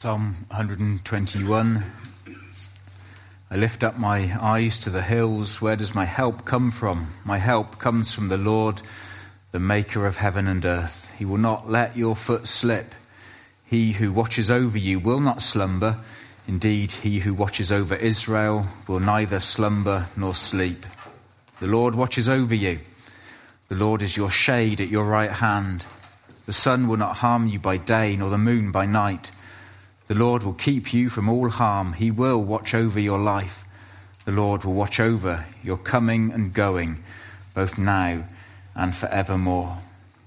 Psalm 121. I lift up my eyes to the hills. Where does my help come from? My help comes from the Lord, the maker of heaven and earth. He will not let your foot slip. He who watches over you will not slumber. Indeed, he who watches over Israel will neither slumber nor sleep. The Lord watches over you. The Lord is your shade at your right hand. The sun will not harm you by day, nor the moon by night. The Lord will keep you from all harm. He will watch over your life. The Lord will watch over your coming and going, both now and forevermore.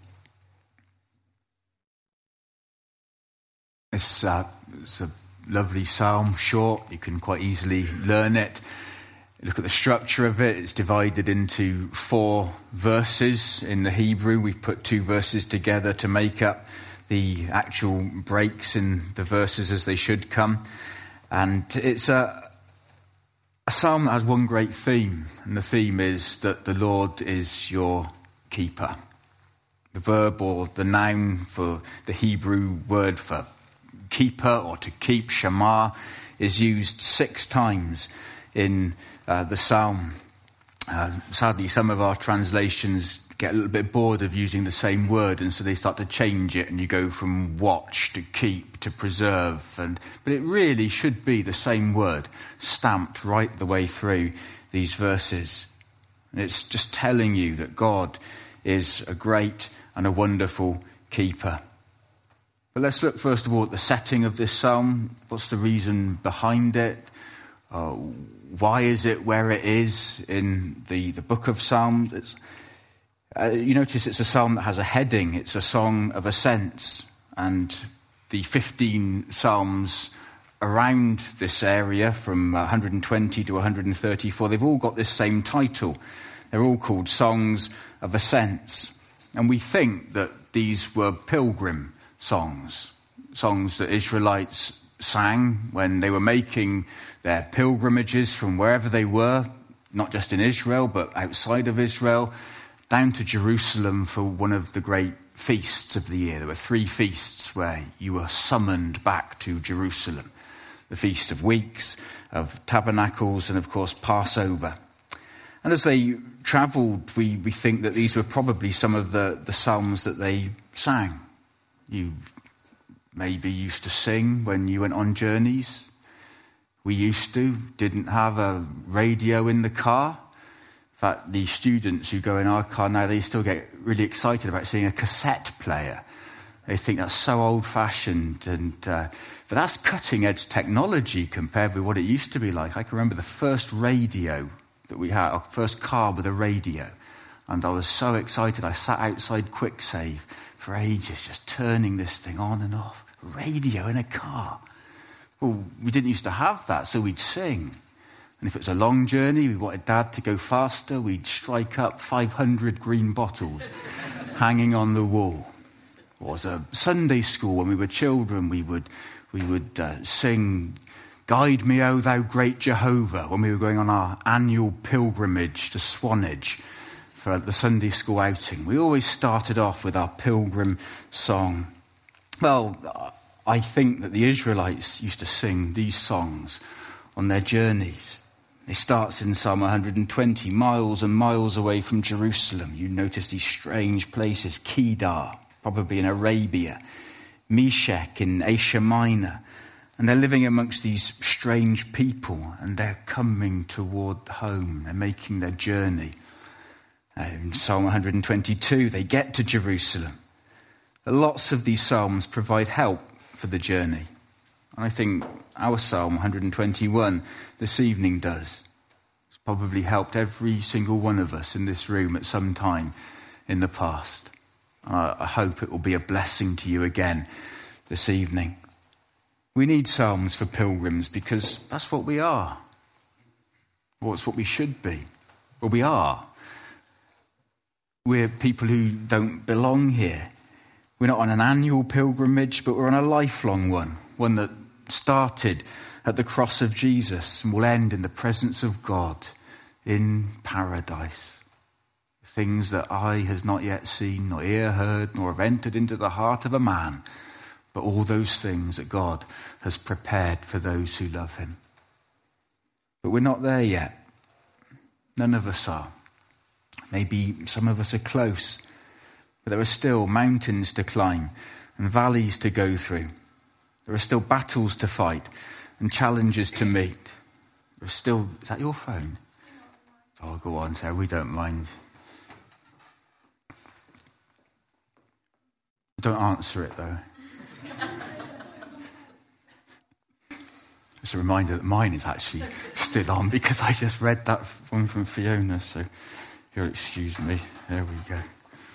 It's a lovely psalm, short. You can quite easily learn it. Look at the structure of it. It's divided into 4 verses in the Hebrew. We've put 2 verses together to make up the actual breaks in the verses as they should come. And it's a psalm that has one great theme, and the theme is that the Lord is your keeper. The verb or the noun for the Hebrew word for keeper or to keep, shamar, is used 6 times in the psalm. Sadly, some of our translations get a little bit bored of using the same word, and so they start to change it, and you go from watch to keep to preserve. But it really should be the same word, stamped right the way through these verses. And it's just telling you that God is a great and a wonderful keeper. But let's look first of all at the setting of this psalm. What's the reason behind it? Why is it where it is in the book of Psalms? You notice it's a psalm that has a heading. It's a song of ascents. And the 15 psalms around this area from 120 to 134, they've all got this same title. They're all called songs of ascents. And we think that these were pilgrim songs that Israelites sang when they were making their pilgrimages from wherever they were, not just in Israel, but outside of Israel, down to Jerusalem for one of the great feasts of the year. There were 3 feasts where you were summoned back to Jerusalem. The Feast of Weeks, of Tabernacles, and of course Passover. And as they travelled, we think that these were probably some of the psalms that they sang. You maybe used to sing when you went on journeys. We didn't have a radio in the car. In fact, the students who go in our car now, they still get really excited about seeing a cassette player. They think that's so old-fashioned, but that's cutting-edge technology compared with what it used to be like. I can remember the first radio that we had, our first car with a radio, and I was so excited. I sat outside QuickSave for ages, just turning this thing on and off. Radio in a car. Well, we didn't used to have that, so we'd sing. And if it was a long journey, we wanted Dad to go faster, we'd strike up 500 green bottles hanging on the wall. Or as a Sunday school, when we were children, we would sing, "Guide me, O thou great Jehovah," when we were going on our annual pilgrimage to Swanage for the Sunday school outing. We always started off with our pilgrim song. Well, I think that the Israelites used to sing these songs on their journeys. It starts in Psalm 120, miles and miles away from Jerusalem. You notice these strange places, Kedar, probably in Arabia, Meshech in Asia Minor. And they're living amongst these strange people, and they're coming toward home. They're making their journey. In Psalm 122, they get to Jerusalem. Lots of these psalms provide help for the journey. And I think our Psalm 121 this evening does. It's probably helped every single one of us in this room at some time in the past. I hope it will be a blessing to you again this evening. We need psalms for pilgrims because that's what we are. Well, it's what we should be. Well, we are. We're people who don't belong here. We're not on an annual pilgrimage, but we're on a lifelong one that started at the cross of Jesus and will end in the presence of God in paradise. Things that eye has not yet seen, nor ear heard, nor have entered into the heart of a man, but all those things that God has prepared for those who love him. But we're not there yet. None of us are. Maybe some of us are close, but there are still mountains to climb and valleys to go through. There are still battles to fight and challenges to meet. There's still... Is that your phone? Oh, go on, Sarah, we don't mind. Don't answer it, though. It's a reminder that mine is actually still on because I just read that one from Fiona, so you'll excuse me. There we go.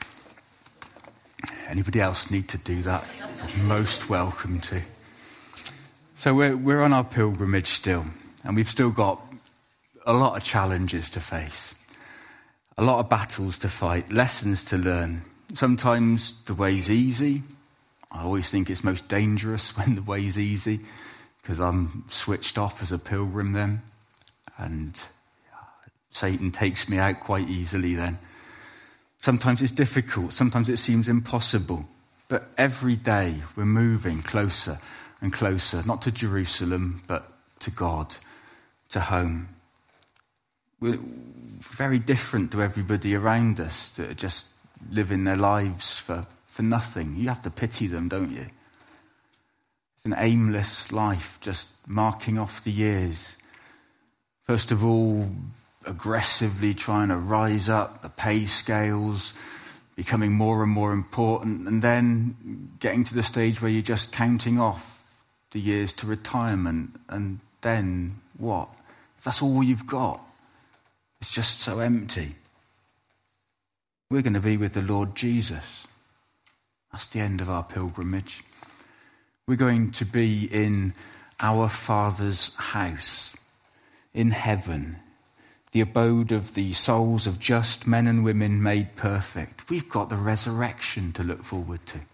Anybody else need to do that? You're most welcome to. So we're on our pilgrimage still, and we've still got a lot of challenges to face, a lot of battles to fight, lessons to learn. Sometimes the way's easy. I always think it's most dangerous when the way's easy, because I'm switched off as a pilgrim then, and Satan takes me out quite easily then. Sometimes it's difficult, sometimes it seems impossible, but every day we're moving closer and closer, not to Jerusalem, but to God, to home. We're very different to everybody around us that are just living their lives for nothing. You have to pity them, don't you? It's an aimless life, just marking off the years. First of all, aggressively trying to rise up the pay scales, becoming more and more important, and then getting to the stage where you're just counting off the years to retirement, and then what? If that's all you've got, it's just so empty. We're going to be with the Lord Jesus. That's the end of our pilgrimage. We're going to be in our Father's house, in heaven, the abode of the souls of just men and women made perfect. We've got the resurrection to look forward to.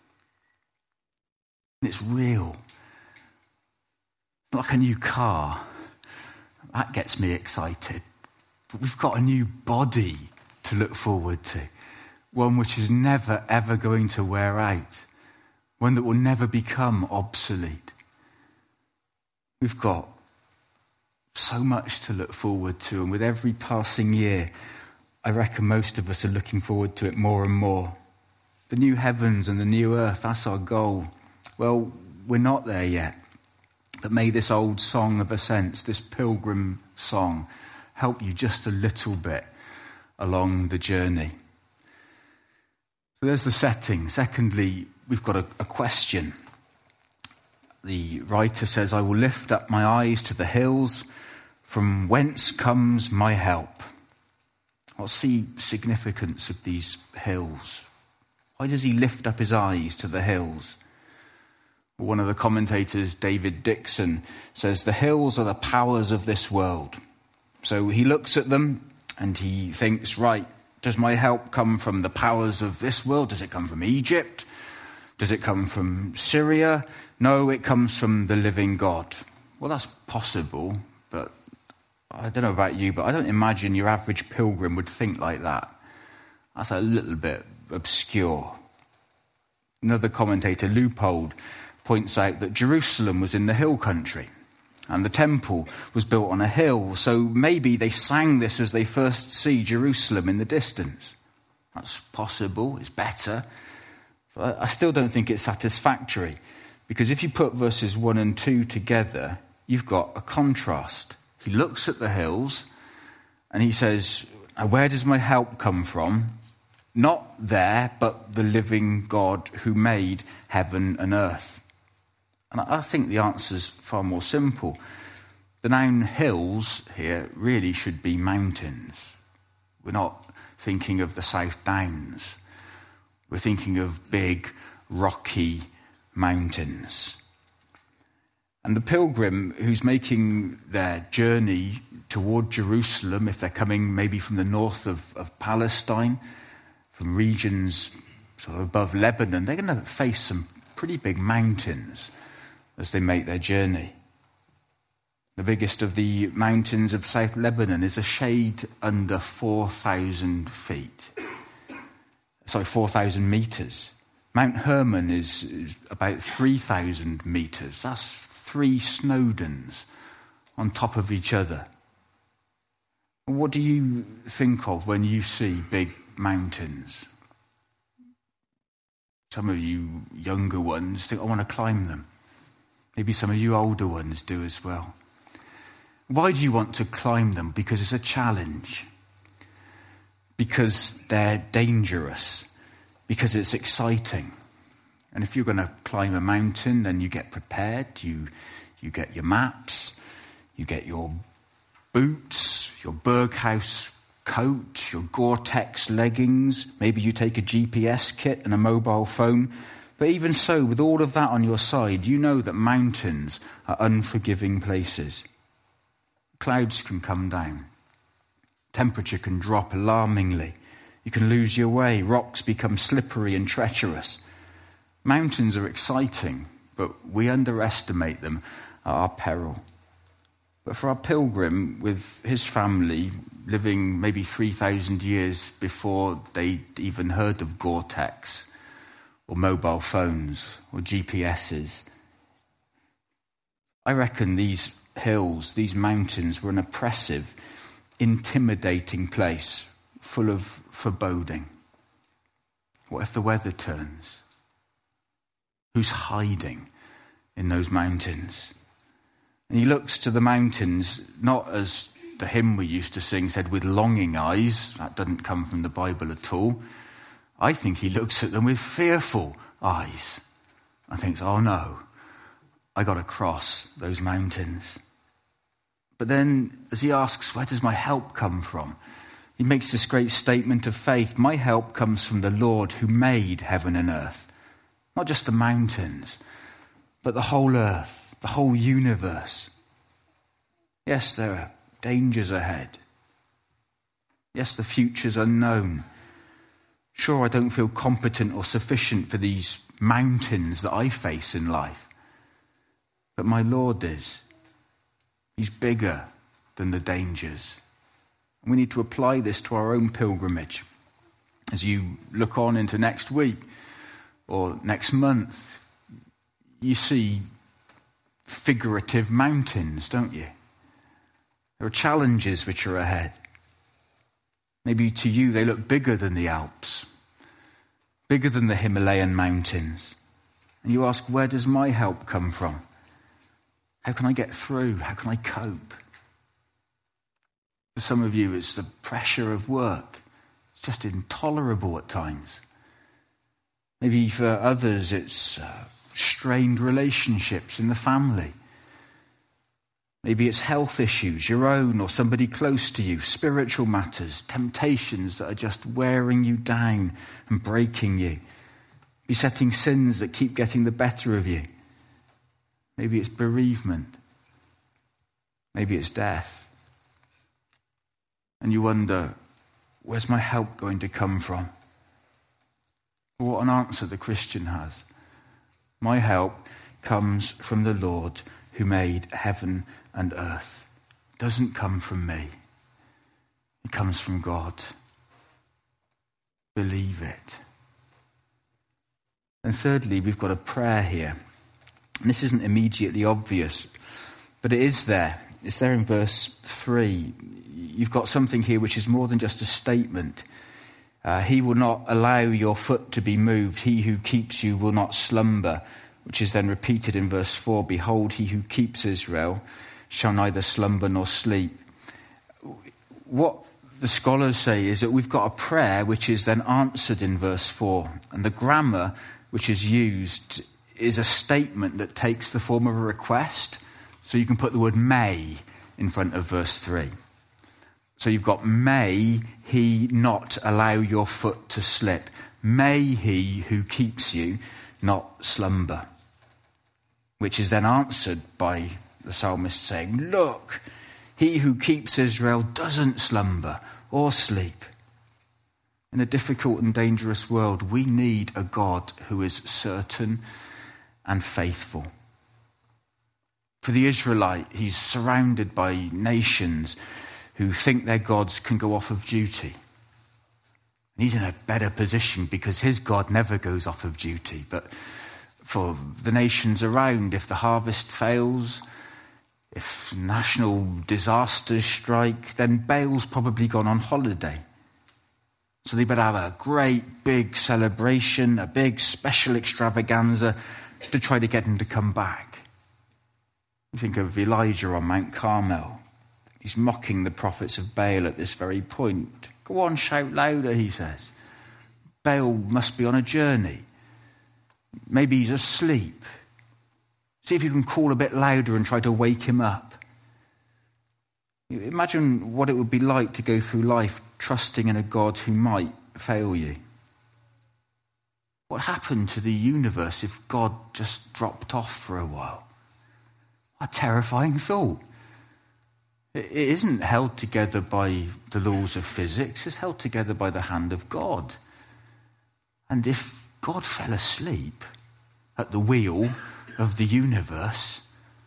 And it's real. It's not like a new car. That gets me excited. But we've got a new body to look forward to. One which is never, ever going to wear out. One that will never become obsolete. We've got so much to look forward to, and with every passing year, I reckon most of us are looking forward to it more and more. The new heavens and the new earth, that's our goal. Well, we're not there yet, but may this old song of ascents, this pilgrim song, help you just a little bit along the journey. So there's the setting. Secondly, we've got a question. The writer says, I will lift up my eyes to the hills. From whence comes my help? What's the significance of these hills? Why does he lift up his eyes to the hills? Well, one of the commentators, David Dixon, says the hills are the powers of this world. So he looks at them and he thinks, right, does my help come from the powers of this world? Does it come from Egypt? Does it come from Syria? No, it comes from the living God. Well, that's possible, but I don't know about you, but I don't imagine your average pilgrim would think like that. That's a little bit obscure. Another commentator, Leupold, points out that Jerusalem was in the hill country and the temple was built on a hill, so maybe they sang this as they first see Jerusalem in the distance. That's possible, it's better. But I still don't think it's satisfactory, because if you put verses 1 and 2 together, you've got a contrast. He looks at the hills and he says, where does my help come from? Not there, but the living God who made heaven and earth. And I think the answer's far more simple. The noun hills here really should be mountains. We're not thinking of the South Downs. We're thinking of big, rocky mountains. And the pilgrim who's making their journey toward Jerusalem, if they're coming maybe from the north of Palestine, from regions sort of above Lebanon, they're going to face some pretty big mountains as they make their journey. The biggest of the mountains of South Lebanon is a shade under 4,000 feet. 4,000 meters. Mount Hermon is about 3,000 metres. That's 3 Snowdons on top of each other. What do you think of when you see big mountains? Some of you younger ones think, I want to climb them. Maybe some of you older ones do as well. Why do you want to climb them? Because it's a challenge. Because they're dangerous. Because it's exciting. And if you're going to climb a mountain, then you get prepared. You get your maps. You get your boots, your Berghaus coat, your Gore-Tex leggings. Maybe you take a GPS kit and a mobile phone. But even so, with all of that on your side, you know that mountains are unforgiving places. Clouds can come down. Temperature can drop alarmingly. You can lose your way. Rocks become slippery and treacherous. Mountains are exciting, but we underestimate them at our peril. But for our pilgrim with his family, living maybe 3,000 years before they'd even heard of Gore-Tex or mobile phones or GPSs, I reckon these hills, these mountains were an oppressive, intimidating place full of foreboding. What if the weather turns? Who's hiding in those mountains? And he looks to the mountains, not as the hymn we used to sing said, with longing eyes. That doesn't come from the Bible at all. I think he looks at them with fearful eyes and thinks, oh no, I got to cross those mountains. But then as he asks, where does my help come from? He makes this great statement of faith. My help comes from the Lord who made heaven and earth. Not just the mountains, but the whole earth, the whole universe. Yes, there are dangers ahead. Yes, the future's unknown. Sure, I don't feel competent or sufficient for these mountains that I face in life. But my Lord is. He's bigger than the dangers. We need to apply this to our own pilgrimage. As you look on into next week or next month, you see figurative mountains, don't you? There are challenges which are ahead. Maybe to you they look bigger than the Alps, bigger than the Himalayan mountains. And you ask, where does my help come from? How can I get through? How can I cope? For some of you, it's the pressure of work. It's just intolerable at times. Maybe for others, it's strained relationships in the family. Maybe it's health issues, your own or somebody close to you, spiritual matters, temptations that are just wearing you down and breaking you, besetting sins that keep getting the better of you. Maybe it's bereavement. Maybe it's death. And you wonder, where's my help going to come from? What an answer the Christian has. My help comes from the Lord who made heaven and earth. It doesn't come from me. It comes from God. Believe it. And thirdly, we've got a prayer here. And this isn't immediately obvious, but it is there. It's there in verse 3. You've got something here which is more than just a statement. He will not allow your foot to be moved. He who keeps you will not slumber, which is then repeated in verse 4. Behold, he who keeps Israel shall neither slumber nor sleep. What the scholars say is that we've got a prayer which is then answered in verse 4. And the grammar which is used is a statement that takes the form of a request. So you can put the word may in front of verse 3. So you've got, may he not allow your foot to slip. May he who keeps you not slumber. Which is then answered by the psalmist saying, look, he who keeps Israel doesn't slumber or sleep. In a difficult and dangerous world, we need a God who is certain and faithful. For the Israelite, he's surrounded by nations who think their gods can go off of duty. He's in a better position because his God never goes off of duty. But for the nations around, if the harvest fails, if national disasters strike, then Baal's probably gone on holiday. So they better have a great big celebration, a big special extravaganza to try to get him to come back. You think of Elijah on Mount Carmel. He's mocking the prophets of Baal at this very point. Go on, shout louder, he says. Baal must be on a journey. Maybe he's asleep. See if you can call a bit louder and try to wake him up. Imagine what it would be like to go through life trusting in a God who might fail you. What happened to the universe if God just dropped off for a while? A terrifying thought. It isn't held together by the laws of physics, it's held together by the hand of God. And if God fell asleep at the wheel of the universe,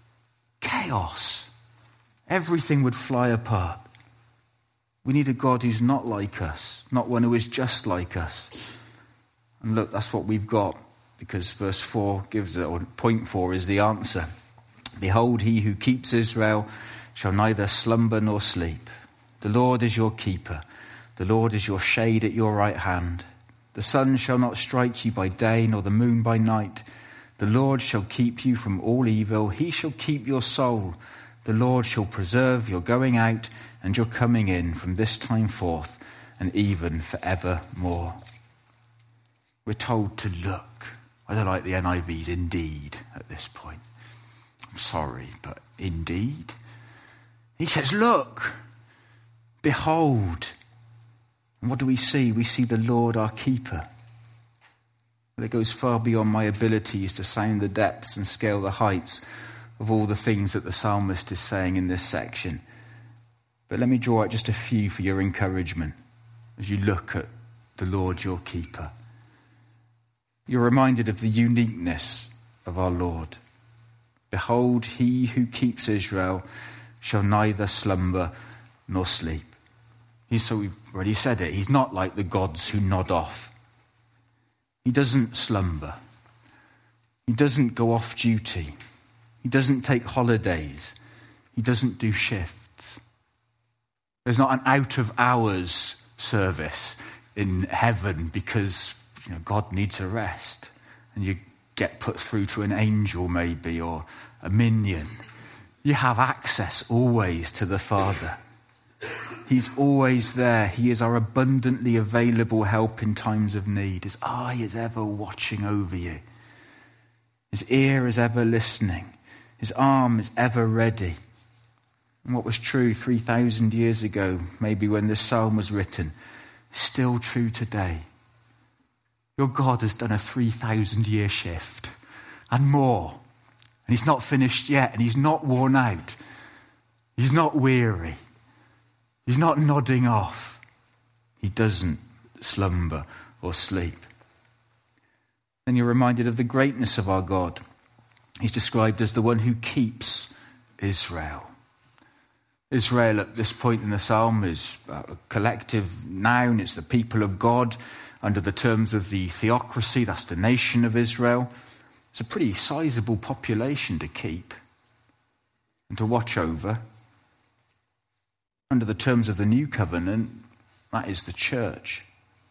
chaos. Everything would fly apart. We need a God who's not like us, not one who is just like us. And look, that's what we've got, because verse 4 gives it, or point 4 is the answer. Behold, he who keeps Israel shall neither slumber nor sleep. The Lord is your keeper. The Lord is your shade at your right hand. The sun shall not strike you by day, nor the moon by night. The Lord shall keep you from all evil. He shall keep your soul. The Lord shall preserve your going out and your coming in from this time forth and even forevermore. We're told to look. I don't like the NIV's indeed at this point. I'm sorry, but indeed. He says, look, behold. And what do we see? We see the Lord our keeper. It goes far beyond my abilities to sound the depths and scale the heights of all the things that the psalmist is saying in this section. But let me draw out just a few for your encouragement as you look at the Lord your keeper. You're reminded of the uniqueness of our Lord. Behold, he who keeps Israel shall neither slumber nor sleep. So we've already said it. He's not like the gods who nod off. He doesn't slumber. He doesn't go off duty. He doesn't take holidays. He doesn't do shifts. There's not an out of hours service in heaven because God needs a rest and you get put through to an angel maybe or a minion. You have access always to the Father. He's always there. He is our abundantly available help in times of need. His eye is ever watching over you. His ear is ever listening. His arm is ever ready. And what was true 3,000 years ago, maybe when this psalm was written, is still true today. Your God has done a 3,000-year shift and more. And he's not finished yet, and he's not worn out. He's not weary. He's not nodding off. He doesn't slumber or sleep. Then you're reminded of the greatness of our God. He's described as the one who keeps Israel. Israel at this point in the psalm is a collective noun. It's the people of God under the terms of the theocracy. That's the nation of Israel. It's a pretty sizable population to keep and to watch over. Under the terms of the new covenant, that is the church.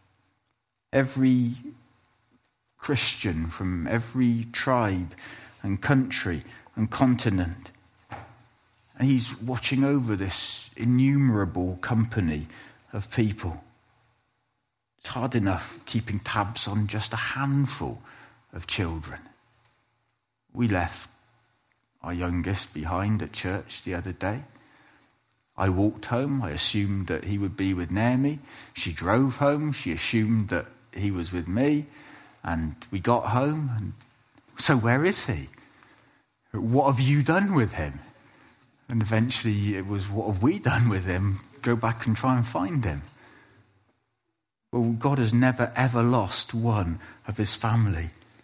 Every Christian from every tribe and country and continent. And he's watching over this innumerable company of people. It's hard enough keeping tabs on just a handful of children. We left our youngest behind at church the other day. I walked home. I assumed that he would be with Naomi. She drove home. She assumed that he was with me. And we got home. And so where is he? What have you done with him? And eventually it was, what have we done with him? Go back and try and find him. Well, God has never, ever lost one of his family.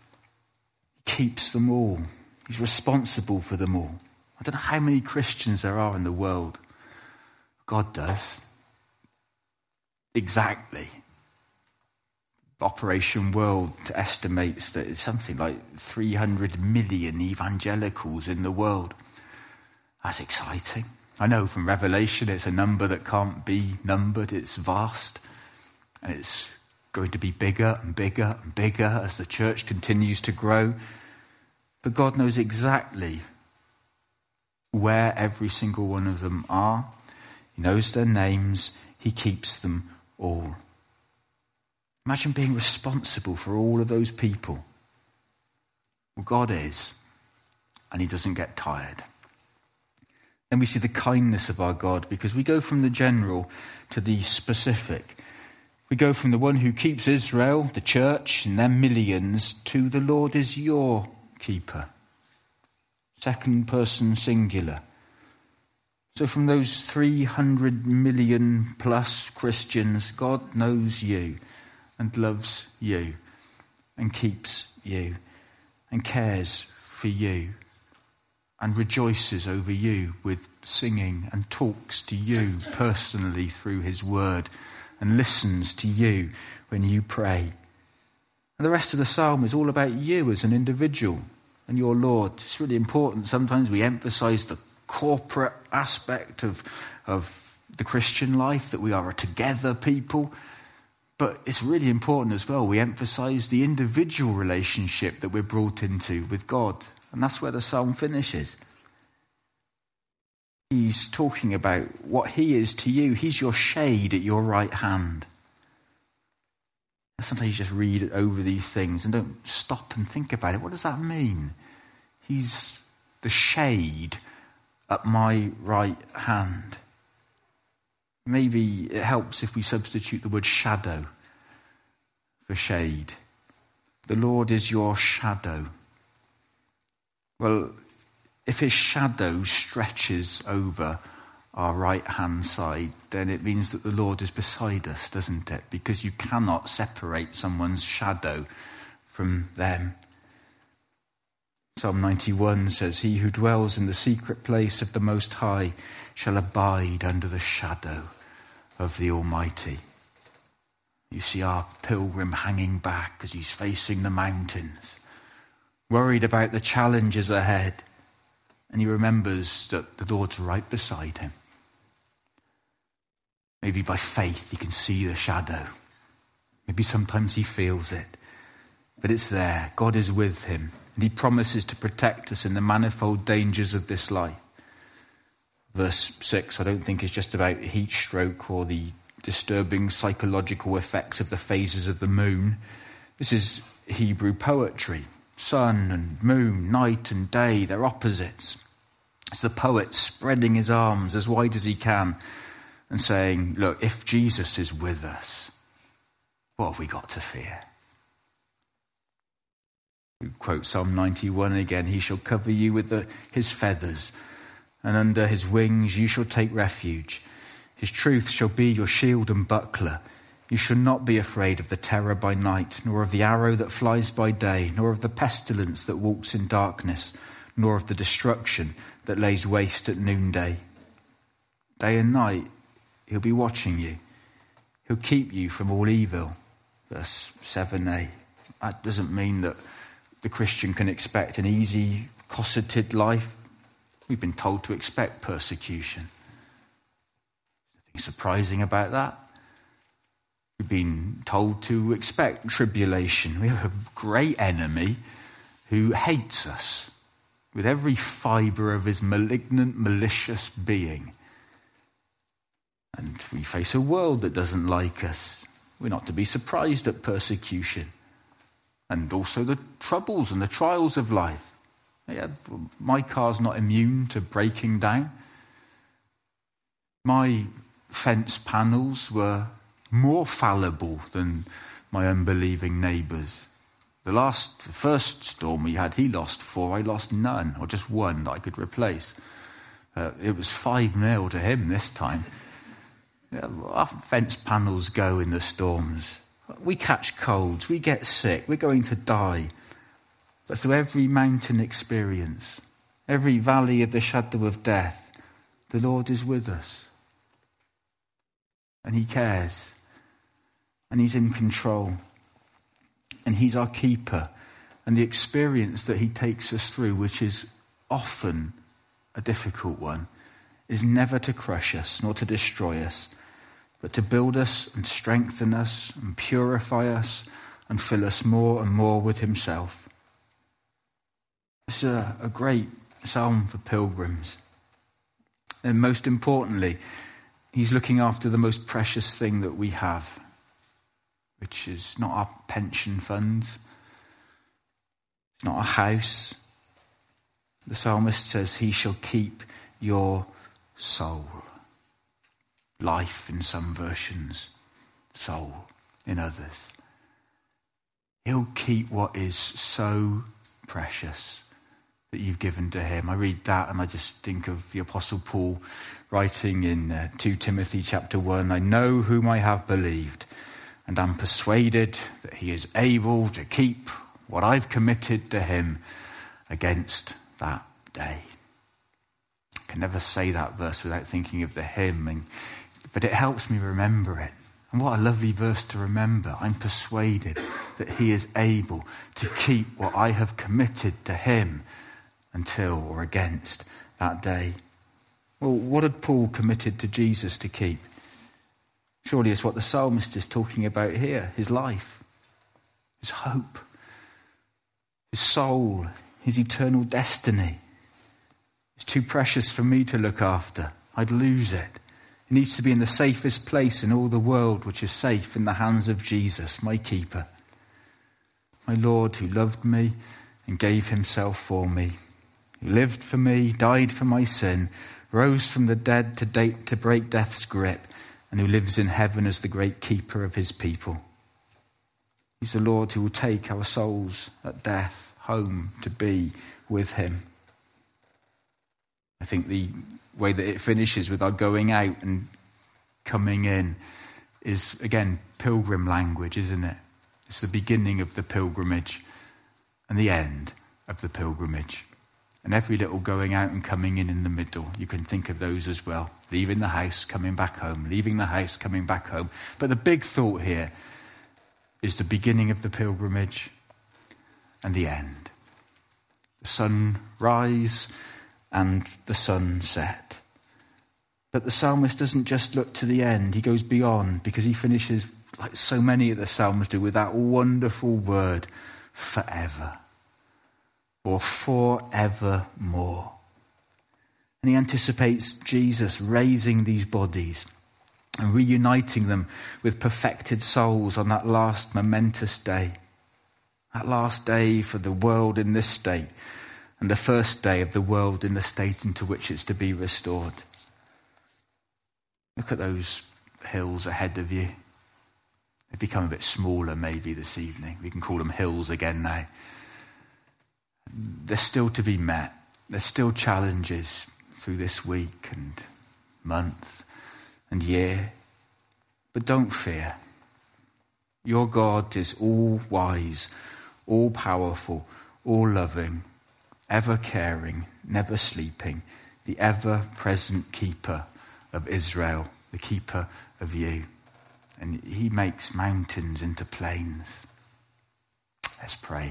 He keeps them all. He's responsible for them all. I don't know how many Christians there are in the world. God does. Exactly. Operation World estimates that it's something like 300 million evangelicals in the world. That's exciting. I know from Revelation it's a number that can't be numbered. It's vast. And it's going to be bigger and bigger and bigger as the church continues to grow. But God knows exactly where every single one of them are. He knows their names. He keeps them all. Imagine being responsible for all of those people. Well, God is, and he doesn't get tired. Then we see the kindness of our God, because we go from the general to the specific. We go from the one who keeps Israel, the church, and their millions, to the Lord is your keeper. Second person singular. So from those 300 million plus Christians, God knows you and loves you and keeps you and cares for you and rejoices over you with singing and talks to you personally through his word and listens to you when you pray. And the rest of the psalm is all about you as an individual and your Lord. It's really important. Sometimes we emphasize the corporate aspect of the Christian life, that we are a together people. But it's really important as well. We emphasize the individual relationship that we're brought into with God. And that's where the psalm finishes. He's talking about what he is to you. He's your shade at your right hand. Sometimes you just read over these things and don't stop and think about it. What does that mean? He's the shade at my right hand. Maybe it helps if we substitute the word shadow for shade. The Lord is your shadow. Well, if his shadow stretches over our right-hand side, then it means that the Lord is beside us, doesn't it? Because you cannot separate someone's shadow from them. Psalm 91 says, "He who dwells in the secret place of the Most High shall abide under the shadow of the Almighty." You see our pilgrim hanging back as he's facing the mountains, worried about the challenges ahead. And he remembers that the Lord's right beside him. Maybe by faith he can see the shadow. Maybe sometimes he feels it. But it's there. God is with him. And he promises to protect us in the manifold dangers of this life. Verse 6, I don't think is just about heat stroke or the disturbing psychological effects of the phases of the moon. This is Hebrew poetry. Sun and moon, night and day, they're opposites. It's the poet spreading his arms as wide as he can and saying, look, if Jesus is with us, what have we got to fear? We quote Psalm 91 again. He shall cover you with his feathers, and under his wings you shall take refuge. His truth shall be your shield and buckler. You shall not be afraid of the terror by night, nor of the arrow that flies by day, nor of the pestilence that walks in darkness, nor of the destruction that lays waste at noonday. Day and night he'll be watching you. He'll keep you from all evil. Verse 7a. That doesn't mean that the Christian can expect an easy, cosseted life. We've been told to expect persecution. Nothing surprising about that. We've been told to expect tribulation. We have a great enemy who hates us with every fibre of his malignant, malicious being. And we face a world that doesn't like us. We're not to be surprised at persecution. And also the troubles and the trials of life. Yeah, my car's not immune to breaking down. My fence panels were more fallible than my unbelieving neighbours. The first storm we had, he lost 4, I lost none, or just 1 that I could replace. It was 5-0 to him this time. Yeah, our fence panels go in the storms. We catch colds, we get sick, we're going to die. But through every mountain experience, every valley of the shadow of death, the Lord is with us. And he cares. And he's in control. and he's our keeper. And the experience that he takes us through, which is often a difficult one, is never to crush us nor to destroy us, but to build us and strengthen us and purify us and fill us more and more with himself. It's a great psalm for pilgrims. And most importantly, he's looking after the most precious thing that we have, which is not our pension funds, it's not a house. The psalmist says, he shall keep your soul. Life in some versions, soul in others. He'll keep what is so precious that you've given to him. I read that and I just think of the Apostle Paul writing in 2 Timothy chapter 1, I know whom I have believed, and am persuaded that he is able to keep what I've committed to him against that day. I can never say that verse without thinking of the hymn, but it helps me remember it. And what a lovely verse to remember. I'm persuaded that he is able to keep what I have committed to him until or against that day. Well, what had Paul committed to Jesus to keep? Surely it's what the psalmist is talking about here. His life, his hope, his soul, his eternal destiny. It's too precious for me to look after. I'd lose it. It needs to be in the safest place in all the world, which is safe in the hands of Jesus, my keeper. My Lord, who loved me and gave himself for me, who lived for me, died for my sin, rose from the dead to break death's grip, and who lives in heaven as the great keeper of his people. He's the Lord who will take our souls at death home to be with him. I think the way that it finishes with our going out and coming in is, again, pilgrim language, isn't it? It's the beginning of the pilgrimage and the end of the pilgrimage. And every little going out and coming in the middle, you can think of those as well. Leaving the house, coming back home, leaving the house, coming back home. But the big thought here is the beginning of the pilgrimage and the end. The sunrise and the sunset. But the psalmist doesn't just look to the end, he goes beyond, because he finishes, like so many of the psalms do, with that wonderful word, forever, or forevermore. And he anticipates Jesus raising these bodies and reuniting them with perfected souls on that last momentous day. That last day for the world in this state, and the first day of the world in the state into which it's to be restored. Look at those hills ahead of you. They've become a bit smaller maybe this evening. We can call them hills again now. They're still to be met. There's still challenges through this week and month and year. But don't fear. Your God is all wise, all powerful, all loving, ever caring, never sleeping, the ever-present keeper of Israel, the keeper of you. And he makes mountains into plains. Let's pray.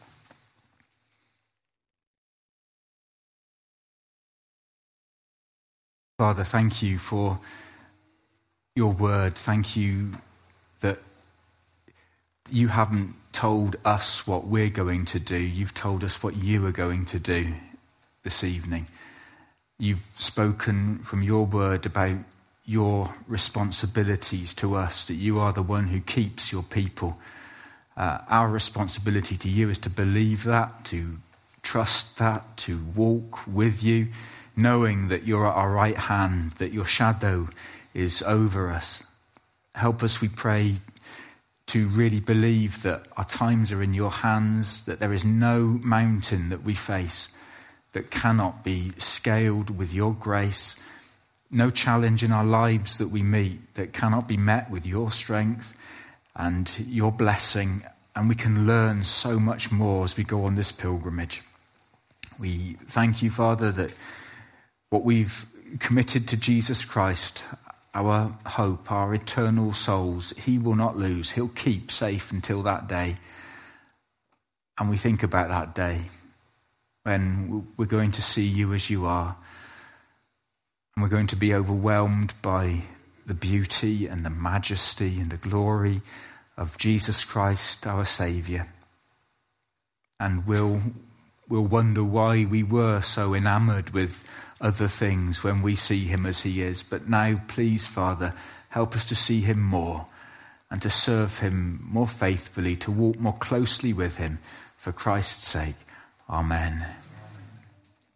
Father, thank you for your word. Thank you that you haven't told us what we're going to do. You've told us what you are going to do this evening. You've spoken from your word about your responsibilities to us, that you are the one who keeps your people. Our responsibility to you is to believe that, to trust that, to walk with you, knowing that you're at our right hand, that your shadow is over us. Help us, we pray, to really believe that our times are in your hands, that there is no mountain that we face that cannot be scaled with your grace, no challenge in our lives that we meet that cannot be met with your strength and your blessing, and we can learn so much more as we go on this pilgrimage. We thank you, Father, that what we've committed to Jesus Christ, our hope, our eternal souls, he will not lose. He'll keep safe until that day. And we think about that day when we're going to see you as you are. And we're going to be overwhelmed by the beauty and the majesty and the glory of Jesus Christ, our Saviour. And we'll wonder why we were so enamoured with other things when we see him as he is. But now, please, Father, help us to see him more and to serve him more faithfully, to walk more closely with him for Christ's sake. Amen.